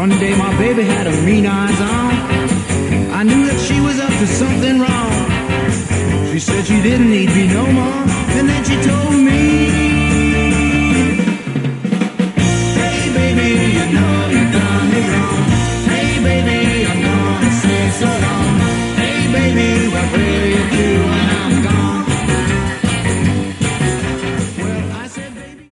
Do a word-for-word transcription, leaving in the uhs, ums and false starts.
One day my baby had her mean eyes on. I knew that she was up to something wrong. She said she didn't need me no more, and then she told me